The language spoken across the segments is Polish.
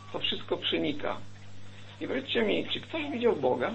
to wszystko przenika. I powiedzcie mi, czy ktoś widział Boga?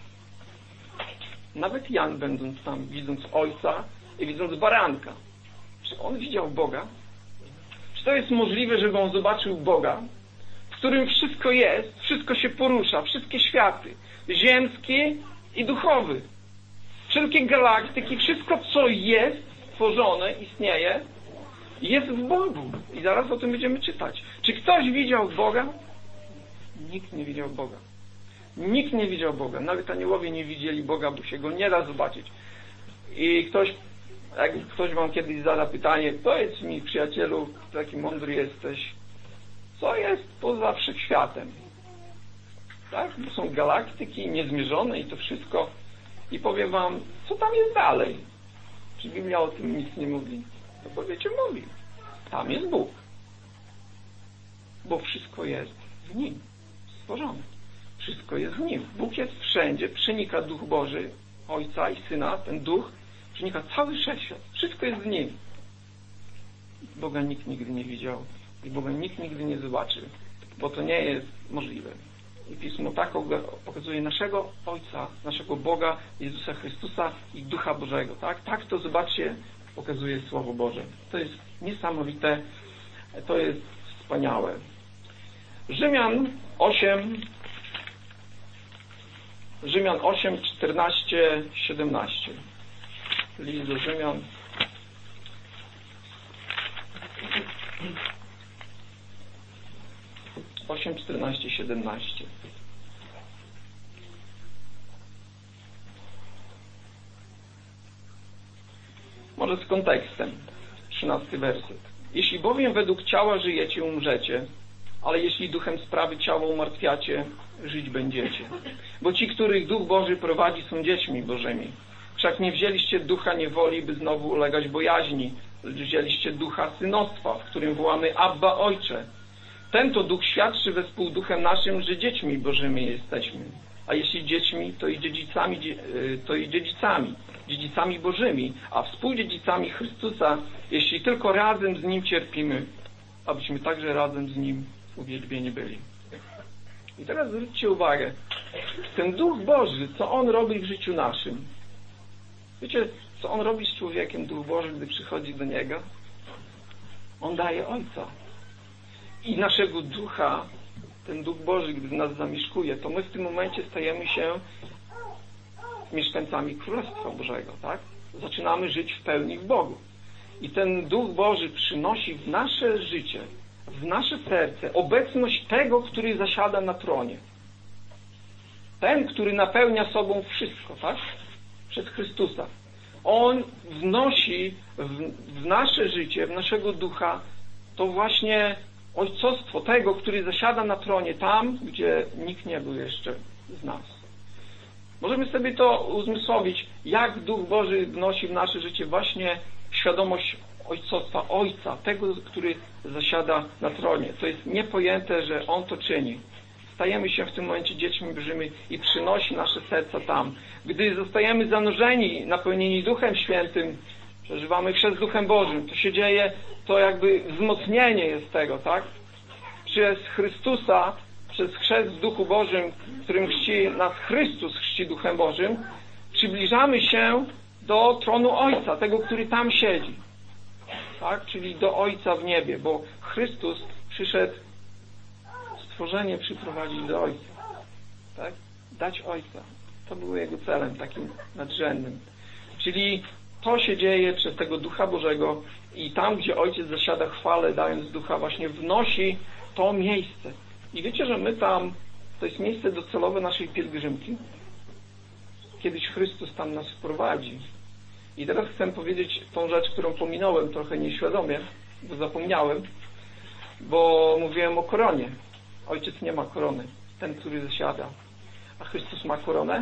Nawet Jan, będąc tam, widząc Ojca i widząc baranka. Czy on widział Boga? Czy to jest możliwe, żeby on zobaczył Boga, w którym wszystko jest, wszystko się porusza, wszystkie światy, ziemskie i duchowy, wszelkie galaktyki, wszystko co jest tworzone, istnieje, jest w Bogu. I zaraz o tym będziemy czytać. Czy ktoś widział Boga? Nikt nie widział Boga. Nikt nie widział Boga. Nawet aniołowie nie widzieli Boga, bo się Go nie da zobaczyć. I jak ktoś wam kiedyś zada pytanie, powiedz mi, przyjacielu, taki mądry jesteś, co jest poza wszechświatem? Tak? Bo są galaktyki niezmierzone i to wszystko. I powiem wam, co tam jest dalej. Czy Biblia o tym nic nie mówi? To powiecie, mówi. Tam jest Bóg. Bo wszystko jest w Nim stworzone. Wszystko jest w Nim. Bóg jest wszędzie. Przenika Duch Boży, Ojca i Syna. Ten Duch przenika cały wszechświat. Wszystko jest w Nim. Boga nikt nigdy nie widział. I Boga nikt nigdy nie zobaczy. Bo to nie jest możliwe. I Pismo tak pokazuje naszego Ojca, naszego Boga, Jezusa Chrystusa i Ducha Bożego. Tak to zobaczcie, pokazuje Słowo Boże. To jest niesamowite, to jest wspaniałe. Rzymian 8, 14, 17. List do Rzymian. Osiem, 14, 17. Może z kontekstem. 13 werset. Jeśli bowiem według ciała żyjecie, umrzecie, ale jeśli duchem sprawy ciało umartwiacie, żyć będziecie. Bo ci, których Duch Boży prowadzi, są dziećmi Bożymi. Wszak nie wzięliście ducha niewoli, by znowu ulegać bojaźni, lecz wzięliście ducha synostwa, w którym wołamy Abba, Ojcze. Ten to duch świadczy wespół duchem naszym, że dziećmi Bożymi jesteśmy. A jeśli dziećmi, to i dziedzicami Bożymi, a współdziedzicami Chrystusa, jeśli tylko razem z Nim cierpimy, abyśmy także razem z Nim uwielbieni byli. I teraz zwróćcie uwagę, ten Duch Boży, co On robi w życiu naszym. Wiecie, co On robi z człowiekiem, Duch Boży, gdy przychodzi do Niego? On daje Ojca. I naszego ducha, ten Duch Boży, gdy w nas zamieszkuje, to my w tym momencie stajemy się mieszkańcami Królestwa Bożego, tak? Zaczynamy żyć w pełni w Bogu. I ten Duch Boży przynosi w nasze życie, w nasze serce obecność tego, który zasiada na tronie. Ten, który napełnia sobą wszystko, tak? Przez Chrystusa. On wnosi w nasze życie, w naszego ducha, to właśnie ojcostwo tego, który zasiada na tronie tam, gdzie nikt nie był jeszcze z nas. Możemy sobie to uzmysłowić, jak Duch Boży wnosi w nasze życie właśnie świadomość ojcostwa Ojca, tego, który zasiada na tronie. To jest niepojęte, że On to czyni. Stajemy się w tym momencie dziećmi Bożymi i przynosi nasze serca tam. Gdy zostajemy zanurzeni, napełnieni Duchem Świętym, przeżywamy chrzest Duchem Bożym, to się dzieje, to jakby wzmocnienie jest tego, tak? Przez Chrystusa, przez chrzest w Duchu Bożym, którym chrzci nas Chrystus, chrzci Duchem Bożym, przybliżamy się do tronu Ojca, tego, który tam siedzi. Tak? Czyli do Ojca w niebie, bo Chrystus przyszedł stworzenie przyprowadzić do Ojca. Tak? Dać Ojca. To było Jego celem takim nadrzędnym. Czyli to się dzieje przez tego Ducha Bożego i tam, gdzie Ojciec zasiada chwałę, dając Ducha, właśnie wnosi to miejsce. I wiecie, że my tam, to jest miejsce docelowe naszej pielgrzymki. Kiedyś Chrystus tam nas wprowadzi. I teraz chcę powiedzieć tą rzecz, którą pominąłem trochę nieświadomie, bo zapomniałem, bo mówiłem o koronie. Ojciec nie ma korony, ten, który zasiada. A Chrystus ma koronę?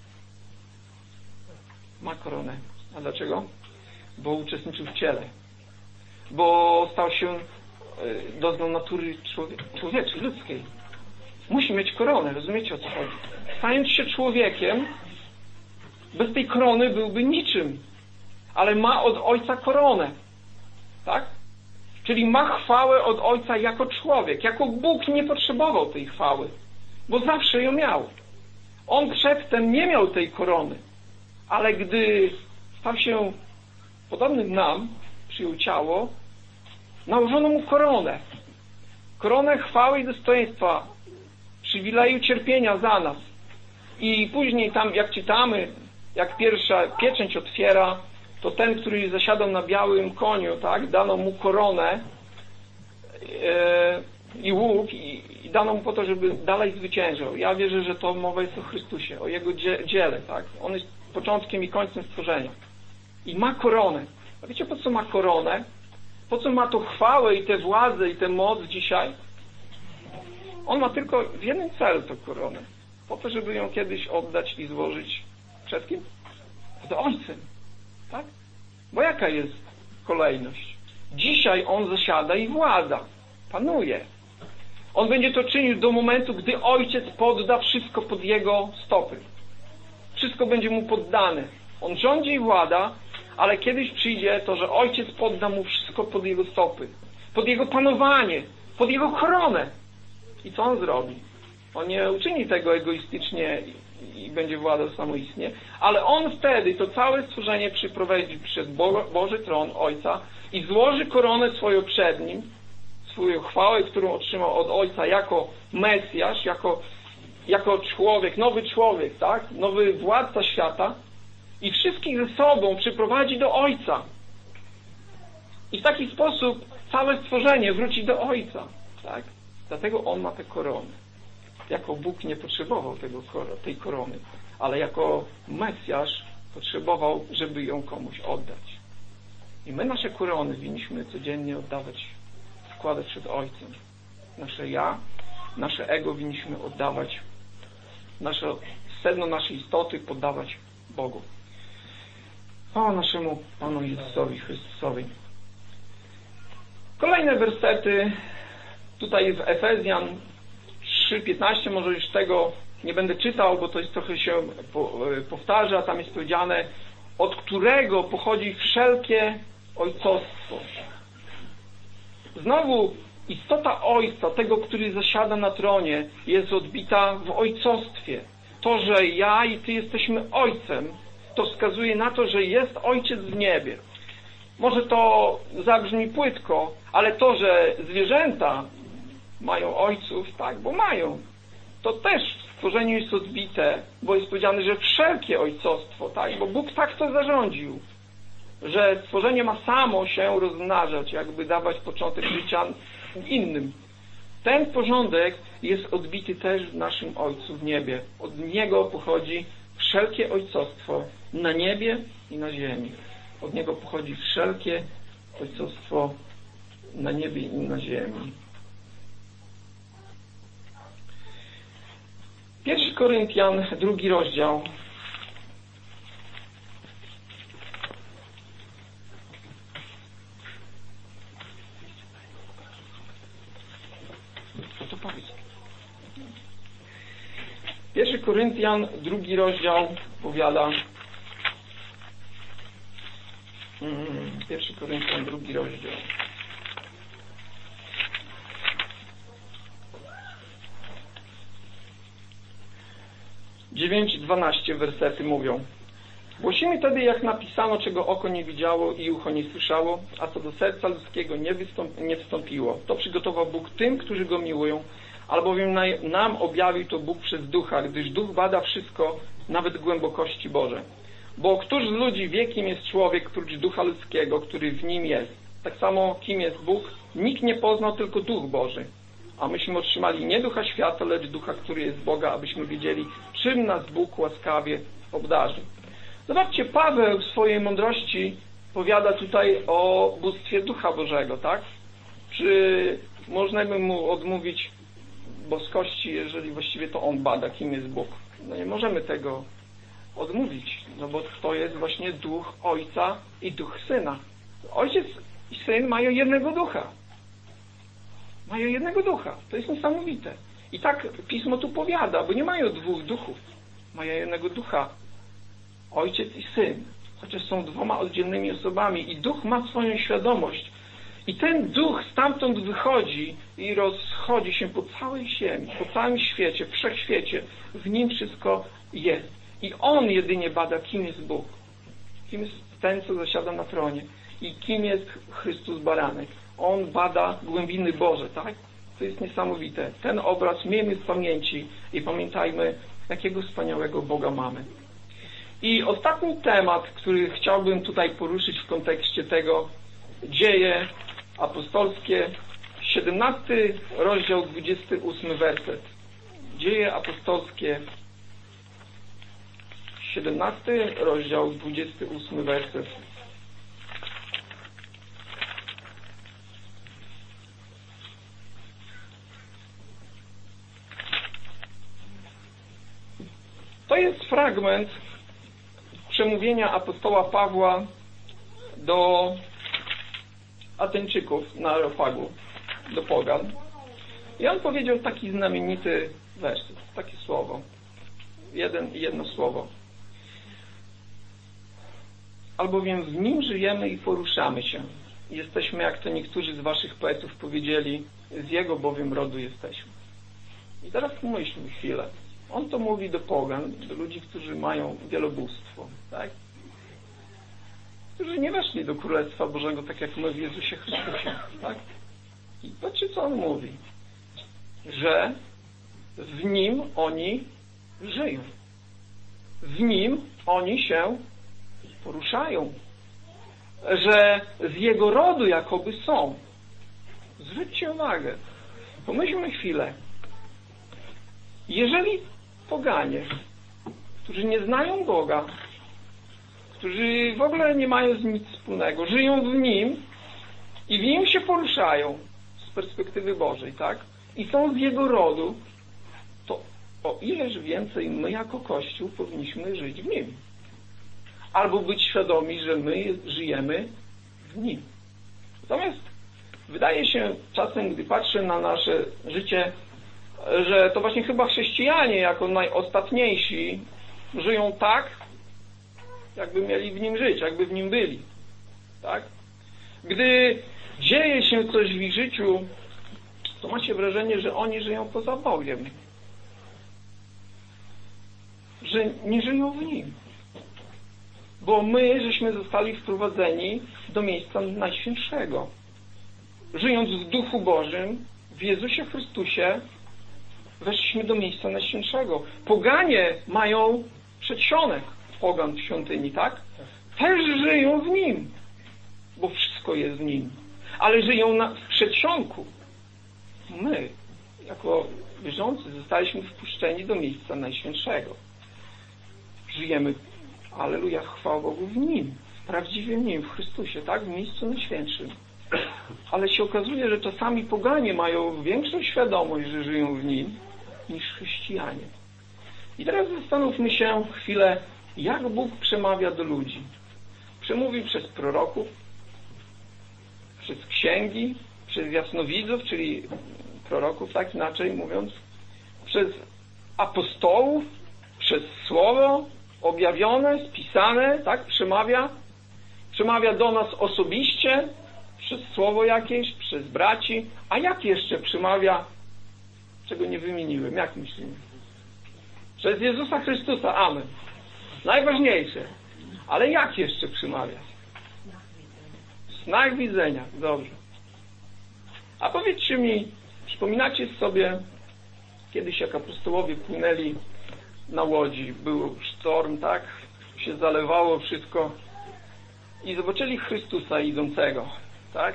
Ma koronę. A dlaczego? Bo uczestniczył w ciele. Bo stał się, doznał natury człowieczej, ludzkiej. Musi mieć koronę, rozumiecie, o co chodzi? Stając się człowiekiem, bez tej korony byłby niczym. Ale ma od Ojca koronę. Tak? Czyli ma chwałę od Ojca jako człowiek. Jako Bóg nie potrzebował tej chwały, bo zawsze ją miał. On przedtem nie miał tej korony, ale gdy stał się podobny nam, przyjął ciało, nałożono mu koronę. Koronę chwały i dostojeństwa, przywileju cierpienia za nas. I później tam, jak czytamy, jak pierwsza pieczęć otwiera, to ten, który zasiadał na białym koniu, tak, dano mu koronę i łuk i dano mu po to, żeby dalej zwyciężał. Ja wierzę, że to mowa jest o Chrystusie, o Jego dziele, tak. On jest początkiem i końcem stworzenia. I ma koronę. A wiecie, po co ma koronę? Po co ma to chwałę i tę władzę i tę moc dzisiaj? On ma tylko w jednym celu tę koronę. Po to, żeby ją kiedyś oddać i złożyć przed kim? Przed Ojcem. Tak? Bo jaka jest kolejność? Dzisiaj On zasiada i włada. Panuje. On będzie to czynił do momentu, gdy Ojciec podda wszystko pod Jego stopy. Wszystko będzie Mu poddane. On rządzi i włada, ale kiedyś przyjdzie to, że Ojciec podda Mu wszystko pod Jego stopy. Pod Jego panowanie. Pod Jego koronę. I co On zrobi? On nie uczyni tego egoistycznie i będzie władał samoistnie, ale On wtedy to całe stworzenie przyprowadzi przed Boży tron Ojca i złoży koronę swoją przed Nim, swoją chwałę, którą otrzymał od Ojca jako Mesjasz, jako człowiek, nowy człowiek, tak? Nowy władca świata i wszystkich ze sobą przyprowadzi do Ojca. I w taki sposób całe stworzenie wróci do Ojca, tak? Dlatego On ma tę koronę. Jako Bóg nie potrzebował tej korony, ale jako Mesjasz potrzebował, żeby ją komuś oddać. I my nasze korony winniśmy codziennie oddawać, składać przed Ojcem. Nasze ja, nasze ego winniśmy oddawać, nasze sedno naszej istoty poddawać Bogu. O naszemu Panu Jezusowi Chrystusowi. Kolejne wersety tutaj w Efezjan 3:15, może już tego nie będę czytał, bo to jest trochę się powtarza, tam jest powiedziane, od którego pochodzi wszelkie ojcostwo. Znowu istota Ojca, tego, który zasiada na tronie, jest odbita w ojcostwie. To, że ja i Ty jesteśmy Ojcem, to wskazuje na to, że jest Ojciec w niebie. Może to zabrzmi płytko, ale to, że zwierzęta mają ojców, tak, bo mają. To też w stworzeniu jest odbite, bo jest powiedziane, że wszelkie ojcostwo, tak, bo Bóg tak to zarządził, że stworzenie ma samo się rozmnażać, jakby dawać początek życia innym. Ten porządek jest odbity też w naszym Ojcu w niebie. Od Niego pochodzi wszelkie ojcostwo na niebie i na ziemi. Od Niego pochodzi wszelkie ojcostwo na niebie i na ziemi. 1 Koryntian, 2 rozdział. Co to powiedz? 1 Koryntian, 2 rozdział powiada. 1 Koryntian, 2 rozdział. 9-12 wersety mówią. Głosimy wtedy, jak napisano, czego oko nie widziało i ucho nie słyszało, a co do serca ludzkiego nie wstąpiło. To przygotował Bóg tym, którzy Go miłują, albowiem nam objawił to Bóg przez Ducha, gdyż Duch bada wszystko, nawet głębokości Boże. Bo któż z ludzi wie, kim jest człowiek, prócz Ducha ludzkiego, który w nim jest? Tak samo, kim jest Bóg, nikt nie poznał, tylko Duch Boży. A myśmy otrzymali nie ducha świata, lecz ducha, który jest z Boga, abyśmy wiedzieli, czym nas Bóg łaskawie obdarzy. Zobaczcie, Paweł w swojej mądrości powiada tutaj o bóstwie Ducha Bożego, tak? Czy można by mu odmówić boskości, jeżeli właściwie to on bada, kim jest Bóg? No nie możemy tego odmówić, no bo to jest właśnie Duch Ojca i Duch Syna. Ojciec i Syn mają jednego Ducha. Mają jednego Ducha. To jest niesamowite. I tak Pismo tu powiada, bo nie mają dwóch duchów. Mają jednego Ducha. Ojciec i Syn. Chociaż są dwoma oddzielnymi osobami. I Duch ma swoją świadomość. I ten duch stamtąd wychodzi i rozchodzi się po całej ziemi, po całym świecie, wszechświecie. W nim wszystko jest. I on jedynie bada, kim jest Bóg. Kim jest ten, co zasiada na tronie. I kim jest Chrystus Baranek. On bada głębiny Boże, tak? To jest niesamowite. Ten obraz miejmy w pamięci i pamiętajmy, jakiego wspaniałego Boga mamy. I ostatni temat, który chciałbym tutaj poruszyć w kontekście tego, Dzieje apostolskie, 17 rozdział, 28 werset. Dzieje apostolskie, 17 rozdział, 28 werset. To jest fragment przemówienia apostoła Pawła do Ateńczyków na Areopagu, do pogan. I on powiedział taki znamienity werset, takie słowo. Jedno słowo. Albowiem w nim żyjemy i poruszamy się. Jesteśmy, jak to niektórzy z waszych poetów powiedzieli, z jego bowiem rodu jesteśmy. I teraz pomyślmy chwilę. On to mówi do pogan, do ludzi, którzy mają wielobóstwo, tak? Którzy nie weszli do Królestwa Bożego, tak jak my w Jezusie Chrystusie, tak? I patrzcie, co on mówi. Że w nim oni żyją. W nim oni się poruszają. Że z jego rodu jakoby są. Zwróćcie uwagę. Pomyślmy chwilę. Jeżeli poganie, którzy nie znają Boga, którzy w ogóle nie mają z nim nic wspólnego, żyją w nim i w nim się poruszają z perspektywy Bożej, tak? I są z jego rodu, to o ileż więcej my jako Kościół powinniśmy żyć w nim. Albo być świadomi, że my żyjemy w nim. Natomiast wydaje się czasem, gdy patrzę na nasze życie, że to właśnie chyba chrześcijanie jako najostatniejsi żyją tak, jakby mieli w nim żyć, jakby w nim byli. Tak? Gdy dzieje się coś w ich życiu, to macie wrażenie, że oni żyją poza Bogiem. Że nie żyją w nim. Bo my żeśmy zostali wprowadzeni do miejsca Najświętszego. Żyjąc w Duchu Bożym, w Jezusie Chrystusie, weszliśmy do miejsca Najświętszego. Poganie mają przedsionek pogan w świątyni, tak? Też żyją w nim, bo wszystko jest w nim. Ale żyją w przedsionku. My, jako wierzący, zostaliśmy wpuszczeni do miejsca Najświętszego. Żyjemy, alleluja, chwała Bogu, w nim, w prawdziwym nim, w Chrystusie, tak? W miejscu Najświętszym. Ale się okazuje, że czasami poganie mają większą świadomość, że żyją w nim, niż chrześcijanie. I teraz zastanówmy się chwilę, jak Bóg przemawia do ludzi. Przemówi przez proroków, przez księgi, przez jasnowidzów, czyli proroków, tak inaczej mówiąc, przez apostołów, przez słowo objawione, spisane, tak, przemawia do nas osobiście, przez słowo jakieś, przez braci, a jak jeszcze przemawia, czego nie wymieniłem, jak myślimy? Przez Jezusa Chrystusa, amen. Najważniejsze. Ale jak jeszcze przemawia? Znak widzenia, dobrze. A powiedzcie mi, przypominacie sobie, kiedyś jak apostołowie płynęli na łodzi, był sztorm, tak? Się zalewało wszystko i zobaczyli Chrystusa idącego, tak?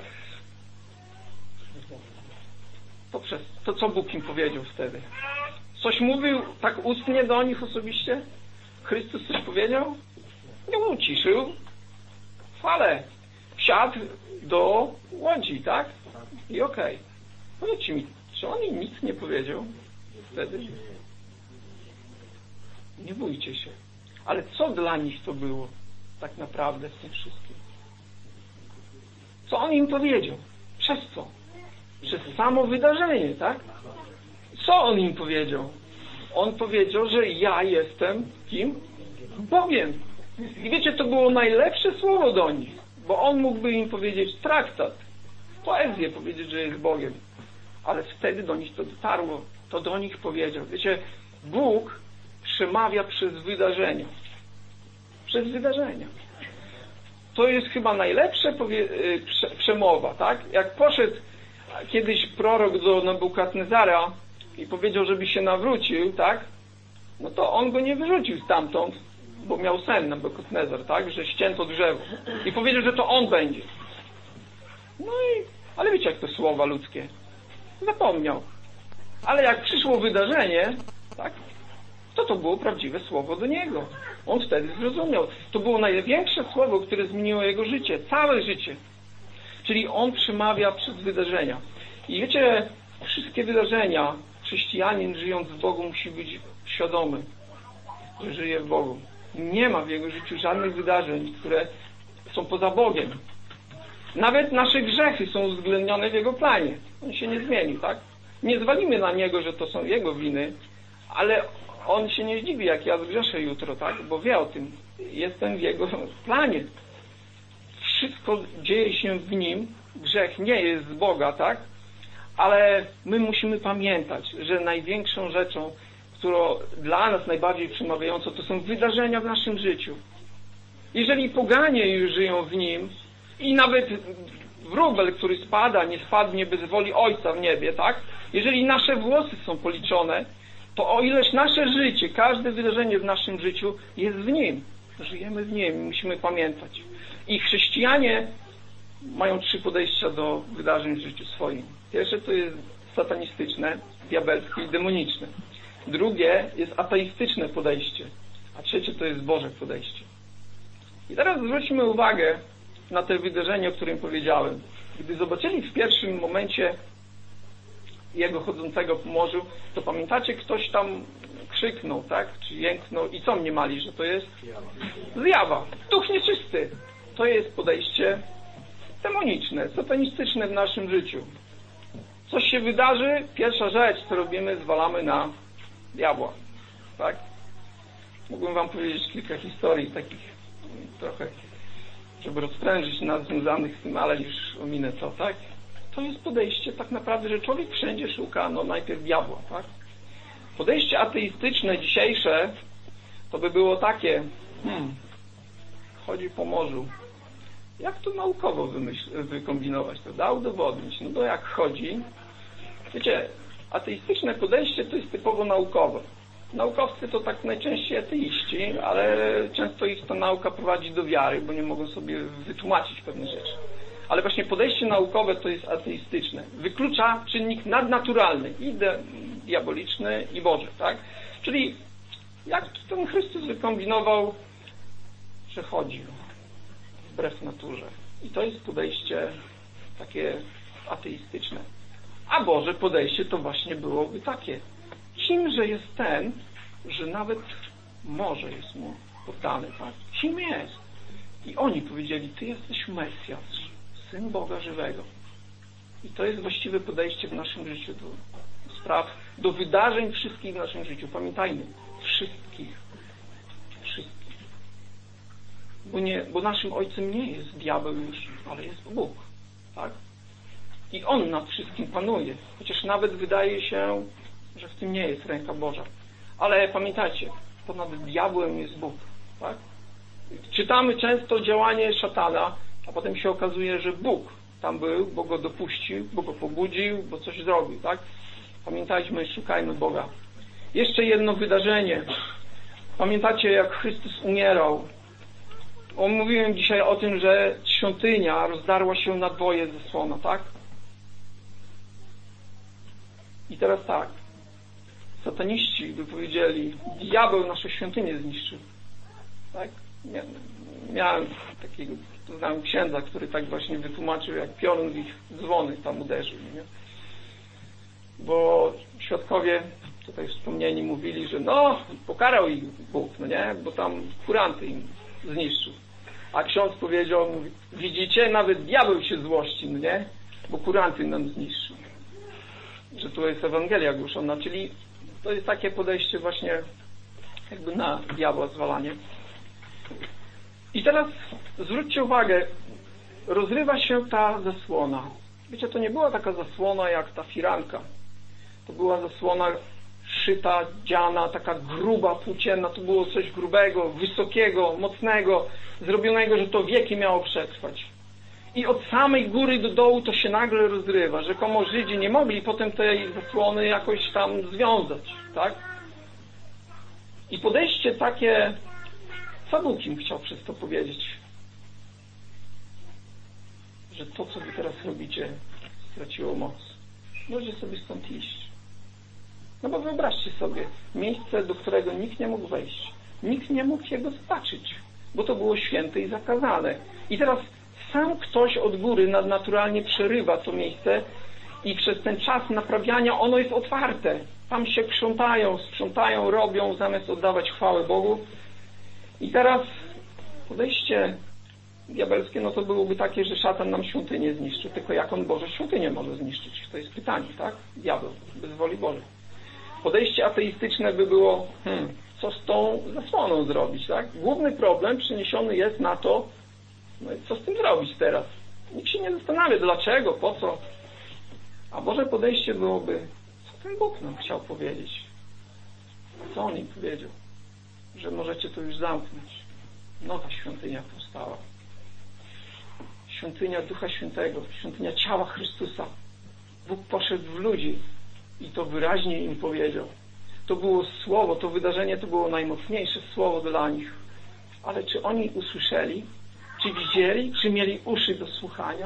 To co Bóg im powiedział wtedy? Coś mówił tak ustnie do nich osobiście? Chrystus coś powiedział? Nie, uciszył falę. Wsiadł do łodzi, tak? I okej. Powiedzcie mi, czy on im nic nie powiedział wtedy? Nie bójcie się. Ale co dla nich to było tak naprawdę w tym wszystkim? Co on im powiedział? Przez co? Przez samo wydarzenie, tak? Co on im powiedział? On powiedział, że ja jestem kim? Bogiem. I wiecie, to było najlepsze słowo do nich, bo on mógłby im powiedzieć traktat. poezję powiedzieć, że jest Bogiem. Ale wtedy do nich to dotarło. To do nich powiedział. Wiecie, Bóg przemawia przez wydarzenia. Przez wydarzenia. To jest chyba najlepsza przemowa, tak? Jak poszedł kiedyś prorok do Nabukadnezara i powiedział, żeby się nawrócił, tak? No to on go nie wyrzucił stamtąd, bo miał sen Nabukadnezar, tak? Że ścięto drzewo. I powiedział, że to on będzie. No i, ale wiecie, jak to słowa ludzkie. Zapomniał. Ale jak przyszło wydarzenie, tak? To było prawdziwe słowo do niego. On wtedy zrozumiał. To było największe słowo, które zmieniło jego życie. Całe życie. Czyli on przemawia przez wydarzenia. I wiecie, wszystkie wydarzenia, chrześcijanin żyjąc w Bogu musi być świadomy, że żyje w Bogu. Nie ma w jego życiu żadnych wydarzeń, które są poza Bogiem. Nawet nasze grzechy są uwzględnione w jego planie. On się nie zmienił, tak? Nie zwalimy na niego, że to są jego winy, ale on się nie zdziwi, jak ja zgrzeszę jutro, tak? Bo wie o tym. Jestem w jego planie. Wszystko dzieje się w nim. Grzech nie jest z Boga, tak? Ale my musimy pamiętać, że największą rzeczą, którą dla nas najbardziej przemawiającą, to są wydarzenia w naszym życiu. Jeżeli poganie już żyją w nim i nawet wróbel, który spada, nie spadnie bez woli Ojca w niebie, tak? Jeżeli nasze włosy są policzone, to o ileż nasze życie, każde wydarzenie w naszym życiu jest w Nim. Żyjemy w Nim, musimy pamiętać. I chrześcijanie mają 3 podejścia do wydarzeń w życiu swoim. Pierwsze to jest satanistyczne, diabelskie i demoniczne. Drugie jest ateistyczne podejście, a trzecie to jest Boże podejście. I teraz zwróćmy uwagę na te wydarzenie, o którym powiedziałem. Gdy zobaczyli w pierwszym momencie jego chodzącego po morzu, to pamiętacie, ktoś tam krzyknął, tak? Czy jęknął i co mniemali, że to jest? Zjawa. Duch nieczysty. To jest podejście demoniczne, satanistyczne w naszym życiu. Coś się wydarzy, pierwsza rzecz, co robimy, zwalamy na diabła. Tak? Mógłbym wam powiedzieć kilka historii takich trochę, żeby rozprężyć nas związanych z tym, ale już ominę to, tak? To jest podejście tak naprawdę, że człowiek wszędzie szuka, najpierw diabła, tak? Podejście ateistyczne dzisiejsze to by było takie, chodzi po morzu. Jak to naukowo wykombinować? To da udowodnić. No bo jak chodzi, wiecie, ateistyczne podejście to jest typowo naukowe. Naukowcy to tak najczęściej ateiści, ale często ich ta nauka prowadzi do wiary, bo nie mogą sobie wytłumaczyć pewnych rzeczy. Ale właśnie podejście naukowe to jest ateistyczne. Wyklucza czynnik nadnaturalny, i diaboliczny, i Boży, tak? Czyli jak ten Chrystus wykombinował, że chodził wbrew naturze. I to jest podejście takie ateistyczne. A Boże podejście to właśnie byłoby takie. Kimże jest ten, że nawet morze jest mu poddane, tak? Kim jest? I oni powiedzieli, Ty jesteś Mesjasz, Syn Boga żywego. I to jest właściwe podejście w naszym życiu do spraw, do wydarzeń wszystkich w naszym życiu. Pamiętajmy, wszystkich. Wszystkich. Bo naszym Ojcem nie jest diabeł już, ale jest Bóg. Tak? I On nad wszystkim panuje. Chociaż nawet wydaje się, że w tym nie jest ręka Boża. Ale pamiętajcie, ponad diabłem jest Bóg. Tak? Czytamy często działanie szatana, a potem się okazuje, że Bóg tam był, bo go dopuścił, bo go pobudził, bo coś zrobił. Tak? Pamiętajmy, szukajmy Boga. Jeszcze jedno wydarzenie. Pamiętacie, jak Chrystus umierał? Mówiłem dzisiaj o tym, że świątynia rozdarła się na dwoje zasłona, tak? I teraz tak. Sataniści by powiedzieli, diabeł naszą świątynię zniszczył. Tak? Miałem takiego, znałem księdza, który tak właśnie wytłumaczył, jak piorun w ich dzwony tam uderzył. Nie? Bo świadkowie tutaj wspomnieni mówili, że pokarał ich Bóg, nie? Bo tam kuranty im zniszczył. A ksiądz powiedział, mówi, widzicie, nawet diabeł się złości, nie? Bo kuranty nam zniszczył. Że tu jest Ewangelia głoszona, czyli to jest takie podejście właśnie jakby na diabła zwalanie. I teraz zwróćcie uwagę, rozrywa się ta zasłona. Wiecie, to nie była taka zasłona jak ta firanka. To była zasłona szyta, dziana, taka gruba, płócienna. To było coś grubego, wysokiego, mocnego, zrobionego, że to wieki miało przetrwać. I od samej góry do dołu to się nagle rozrywa. Rzekomo Żydzi nie mogli potem tej zasłony jakoś tam związać, tak? I podejście takie, co Bóg im chciał przez to powiedzieć? Że to, co wy teraz robicie, straciło moc. Możecie sobie stąd iść. No bo wyobraźcie sobie, miejsce, do którego nikt nie mógł wejść. Nikt nie mógł jego zobaczyć, bo to było święte i zakazane. I teraz sam ktoś od góry nadnaturalnie przerywa to miejsce i przez ten czas naprawiania ono jest otwarte. Tam się sprzątają, robią, zamiast oddawać chwałę Bogu. I teraz podejście diabelskie, no to byłoby takie, że szatan nam świątynię zniszczy. Tylko jak on Boże świątynię może zniszczyć? To jest pytanie, tak? Diabeł, bez woli Bożej. Podejście ateistyczne by było, co z tą zasłoną zrobić, tak? Główny problem przeniesiony jest na to, no i co z tym zrobić teraz? Nikt się nie zastanawia, dlaczego, po co. A Boże podejście byłoby, co ten Bóg nam chciał powiedzieć? Co On im powiedział? Że możecie to już zamknąć. Nowa świątynia powstała. Świątynia Ducha Świętego, świątynia ciała Chrystusa. Bóg poszedł w ludzi i to wyraźnie im powiedział. To było słowo, to wydarzenie to było najmocniejsze słowo dla nich. Ale czy oni usłyszeli? Czy widzieli? Czy mieli uszy do słuchania?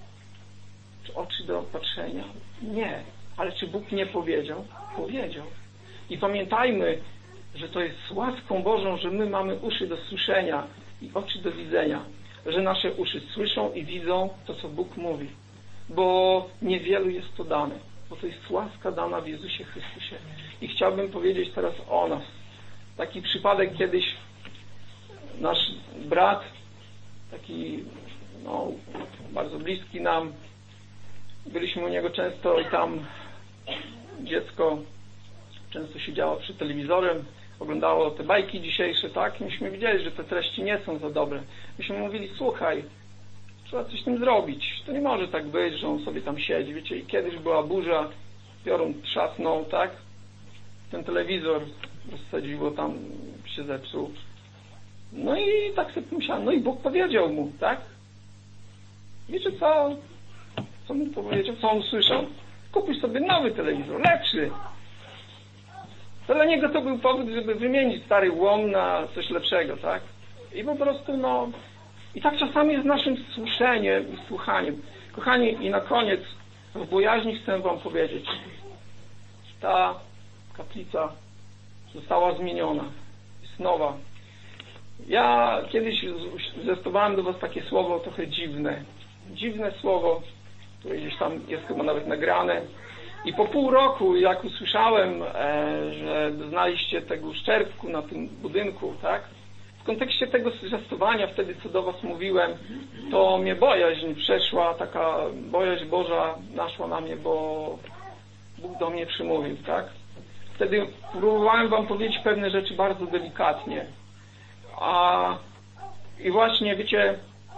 Czy oczy do patrzenia? Nie. Ale czy Bóg nie powiedział? Powiedział. I pamiętajmy, że to jest łaską Bożą, że my mamy uszy do słyszenia i oczy do widzenia. Że nasze uszy słyszą i widzą to, co Bóg mówi. Bo niewielu jest to dane. Bo to jest łaska dana w Jezusie Chrystusie. I chciałbym powiedzieć teraz o nas. Taki przypadek kiedyś nasz brat, taki bardzo bliski nam, byliśmy u niego często i tam dziecko często siedziało przed telewizorem, oglądało te bajki dzisiejsze, tak? Myśmy widzieli, że te treści nie są za dobre. Myśmy mówili, słuchaj, trzeba coś z tym zrobić. To nie może tak być, że on sobie tam siedzi. Wiecie, i kiedyś była burza, piorun trzasnął, tak? Ten telewizor rozsadziło, tam się zepsuł. No i tak sobie pomyślałem, no i Bóg powiedział mu, tak? Wiecie co? Co mu powiedział? Co on usłyszał? Kupuj sobie nowy telewizor, lepszy. To dla niego to był powód, żeby wymienić stary łom na coś lepszego, tak? I po prostu, i tak czasami jest naszym słyszeniem i słuchaniem. Kochani, i na koniec w bojaźni chcę wam powiedzieć, ta kaplica została zmieniona, jest nowa. Ja kiedyś zestowałem do was takie słowo trochę dziwne słowo, które gdzieś tam jest chyba nawet nagrane. I po pół roku, jak usłyszałem, że doznaliście tego uszczerbku na tym budynku, tak? W kontekście tego zwiastowania, wtedy co do was mówiłem, to mnie bojaźń przeszła, taka bojaźń Boża naszła na mnie, bo Bóg do mnie przymówił, tak? Wtedy próbowałem wam powiedzieć pewne rzeczy bardzo delikatnie. I właśnie, wiecie,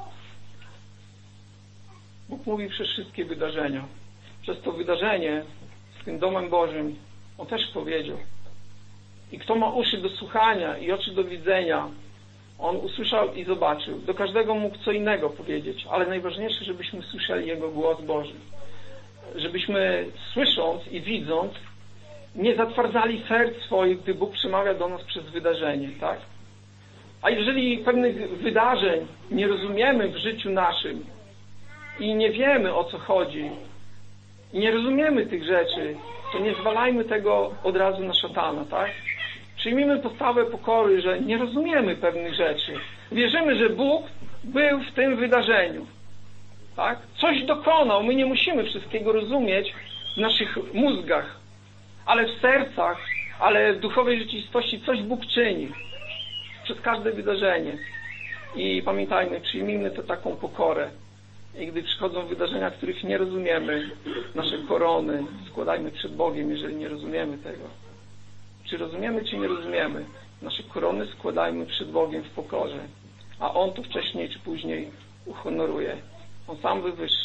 Bóg mówi przez wszystkie wydarzenia. Przez to wydarzenie z tym domem Bożym On też powiedział. I kto ma uszy do słuchania i oczy do widzenia, on usłyszał i zobaczył. Do każdego mógł co innego powiedzieć, ale najważniejsze, żebyśmy słyszeli Jego głos Boży. Żebyśmy słysząc i widząc nie zatwardzali serc swoich, gdy Bóg przemawia do nas przez wydarzenie, tak? A jeżeli pewnych wydarzeń nie rozumiemy w życiu naszym i nie wiemy, o co chodzi, i nie rozumiemy tych rzeczy, to nie zwalajmy tego od razu na szatana, tak? Przyjmijmy postawę pokory, że nie rozumiemy pewnych rzeczy. Wierzymy, że Bóg był w tym wydarzeniu, tak? Coś dokonał, my nie musimy wszystkiego rozumieć w naszych mózgach, ale w sercach, ale w duchowej rzeczywistości coś Bóg czyni przez każde wydarzenie. I pamiętajmy, przyjmijmy to taką pokorę. I gdy przychodzą wydarzenia, których nie rozumiemy, nasze korony składajmy przed Bogiem, jeżeli nie rozumiemy tego. Czy rozumiemy, czy nie rozumiemy? Nasze korony składajmy przed Bogiem w pokorze. A On to wcześniej czy później uhonoruje. On sam wywyższy,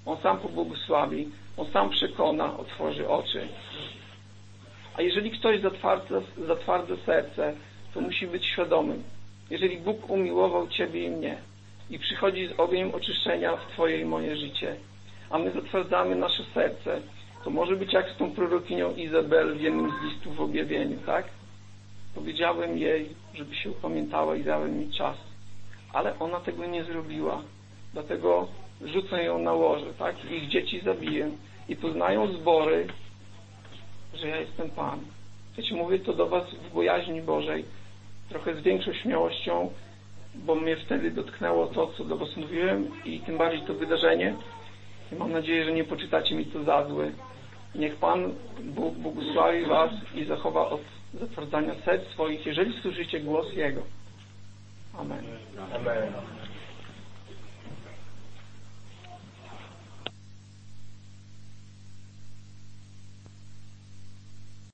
On sam pobłogosławi, On sam przekona, otworzy oczy. A jeżeli ktoś zatwardza serce, to musi być świadomym. Jeżeli Bóg umiłował Ciebie i mnie i przychodzi z ogniem oczyszczenia w Twoje i moje życie, a my zatwardzamy nasze serce, to może być jak z tą prorokinią Izabel w jednym z listów w objawieniu, tak? Powiedziałem jej, żeby się upamiętała i dałem mi czas. Ale ona tego nie zrobiła. Dlatego rzucę ją na łoże, tak? Ich dzieci zabiję i poznają zbory, że ja jestem Pan. Wiecie, mówię to do Was w bojaźni Bożej, trochę z większą śmiałością, bo mnie wtedy dotknęło to, co do Was mówiłem i tym bardziej to wydarzenie. I mam nadzieję, że nie poczytacie mi to za złe. Niech Pan Bóg błogosławi Was i zachowa od zatwardzania serc swoich, jeżeli słyszycie głos Jego. Amen. Amen.